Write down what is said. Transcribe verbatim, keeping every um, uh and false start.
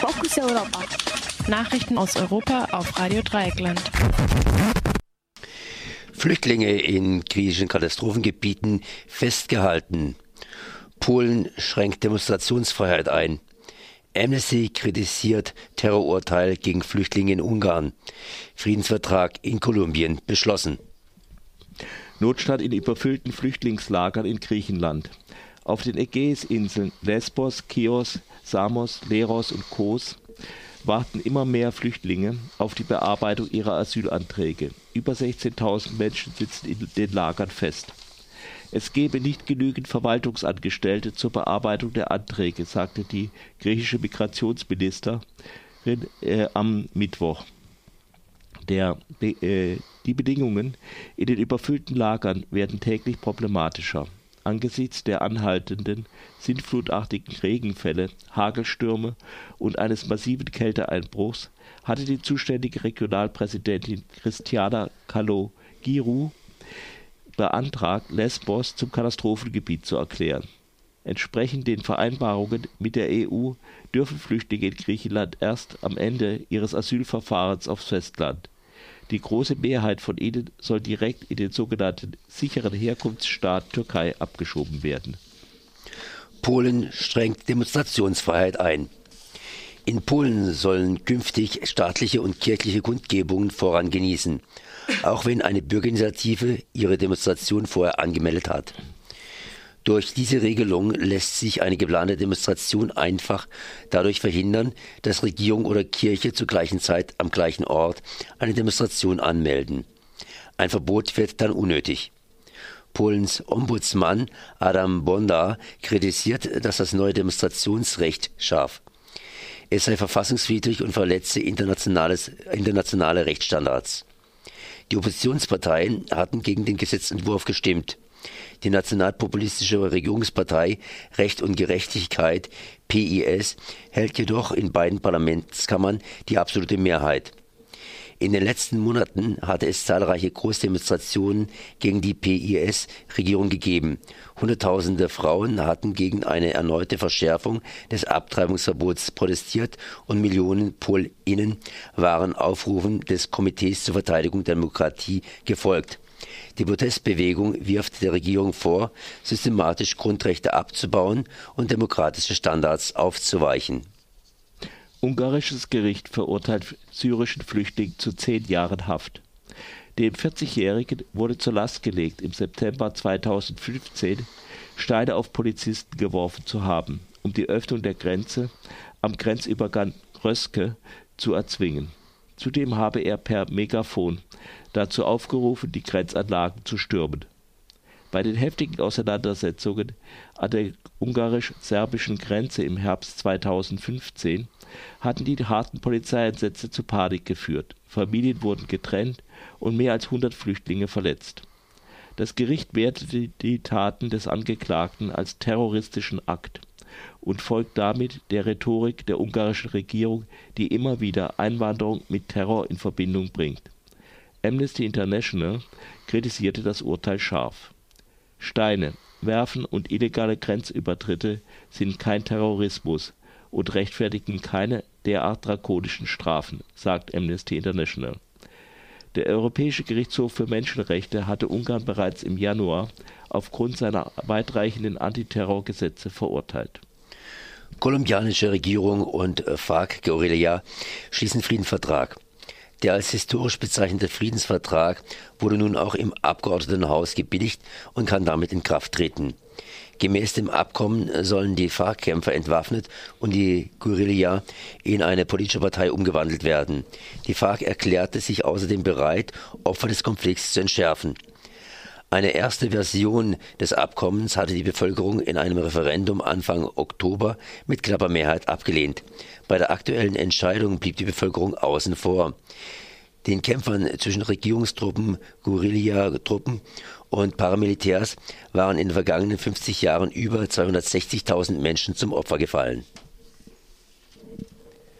Fokus Europa. Nachrichten aus Europa auf Radio Dreieckland. Flüchtlinge in griechischen Katastrophengebieten festgehalten. Polen schränkt Demonstrationsfreiheit ein. Amnesty kritisiert Terrorurteil gegen Flüchtlinge in Ungarn. Friedensvertrag in Kolumbien beschlossen. Notstand in überfüllten Flüchtlingslagern in Griechenland. Auf den Ägäisinseln Lesbos, Chios, Samos, Leros und Kos warten immer mehr Flüchtlinge auf die Bearbeitung ihrer Asylanträge. Über sechzehntausend Menschen sitzen in den Lagern fest. Es gebe nicht genügend Verwaltungsangestellte zur Bearbeitung der Anträge, sagte die griechische Migrationsministerin äh, am Mittwoch. Der, äh, die Bedingungen in den überfüllten Lagern werden täglich problematischer. Angesichts der anhaltenden, sintflutartigen Regenfälle, Hagelstürme und eines massiven Kälteeinbruchs hatte die zuständige Regionalpräsidentin Christiana Kalogiru beantragt, Lesbos zum Katastrophengebiet zu erklären. Entsprechend den Vereinbarungen mit der E U dürfen Flüchtlinge in Griechenland erst am Ende ihres Asylverfahrens aufs Festland. Die große Mehrheit von ihnen soll direkt in den sogenannten sicheren Herkunftsstaat Türkei abgeschoben werden. Polen schränkt Demonstrationsfreiheit ein. In Polen sollen künftig staatliche und kirchliche Kundgebungen Vorrang genießen, auch wenn eine Bürgerinitiative ihre Demonstration vorher angemeldet hat. Durch diese Regelung lässt sich eine geplante Demonstration einfach dadurch verhindern, dass Regierung oder Kirche zur gleichen Zeit am gleichen Ort eine Demonstration anmelden. Ein Verbot wird dann unnötig. Polens Ombudsmann Adam Bonda kritisiert, dass das neue Demonstrationsrecht scharf. Es sei verfassungswidrig und verletze internationales, internationale Rechtsstandards. Die Oppositionsparteien hatten gegen den Gesetzentwurf gestimmt. Die nationalpopulistische Regierungspartei Recht und Gerechtigkeit, P I S, hält jedoch in beiden Parlamentskammern die absolute Mehrheit. In den letzten Monaten hatte es zahlreiche Großdemonstrationen gegen die P I S-Regierung gegeben. Hunderttausende Frauen hatten gegen eine erneute Verschärfung des Abtreibungsverbots protestiert und Millionen PolInnen waren Aufrufen des Komitees zur Verteidigung der Demokratie gefolgt. Die Protestbewegung wirft der Regierung vor, systematisch Grundrechte abzubauen und demokratische Standards aufzuweichen. Ungarisches Gericht verurteilt syrischen Flüchtling zu zehn Jahren Haft. Dem vierzigjährigen wurde zur Last gelegt, im September zweitausendfünfzehn Steine auf Polizisten geworfen zu haben, um die Öffnung der Grenze am Grenzübergang Röske zu erzwingen. Zudem habe er per Megafon dazu aufgerufen, die Grenzanlagen zu stürmen. Bei den heftigen Auseinandersetzungen an der ungarisch-serbischen Grenze im Herbst zweitausendfünfzehn hatten die harten Polizeieinsätze zu Panik geführt. Familien wurden getrennt und mehr als hundert Flüchtlinge verletzt. Das Gericht wertete die Taten des Angeklagten als terroristischen Akt und folgt damit der Rhetorik der ungarischen Regierung, die immer wieder Einwanderung mit Terror in Verbindung bringt. Amnesty International kritisierte das Urteil scharf. Steine, Werfen und illegale Grenzübertritte sind kein Terrorismus und rechtfertigen keine derart drakonischen Strafen, sagt Amnesty International. Der Europäische Gerichtshof für Menschenrechte hatte Ungarn bereits im Januar aufgrund seiner weitreichenden Antiterrorgesetze verurteilt. Kolumbianische Regierung und FARC-Guerilla schließen Friedensvertrag. Der als historisch bezeichnete Friedensvertrag wurde nun auch im Abgeordnetenhaus gebilligt und kann damit in Kraft treten. Gemäß dem Abkommen sollen die FARC-Kämpfer entwaffnet und die Guerilla in eine politische Partei umgewandelt werden. Die FARC erklärte sich außerdem bereit, Opfer des Konflikts zu entschärfen. Eine erste Version des Abkommens hatte die Bevölkerung in einem Referendum Anfang Oktober mit knapper Mehrheit abgelehnt. Bei der aktuellen Entscheidung blieb die Bevölkerung außen vor. Den Kämpfern zwischen Regierungstruppen, Guerilla-Truppen und Paramilitärs waren in den vergangenen fünfzig Jahren über zweihundertsechzigtausend Menschen zum Opfer gefallen.